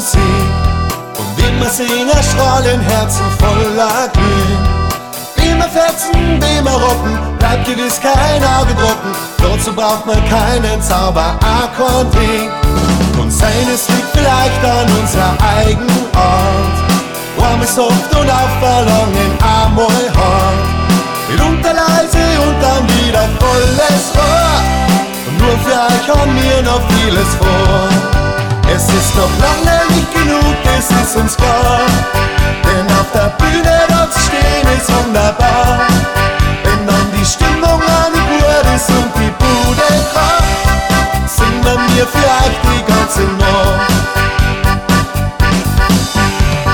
Musik und immer singen strahlen Herzen voller Glüh. Immer fetzen, immer rocken, bleibt gewiss kein Auge trocken. Dazu braucht man keinen Zauberakkordeon. Und seines liegt vielleicht an unser eigen Ort. Warme Soft und auf Verlangen einmal hart. Mitunter leise und dann wieder volles Rohr. Und nur für euch haben wir noch vieles vor. Es ist noch lange nicht genug, es ist uns klar. Denn auf der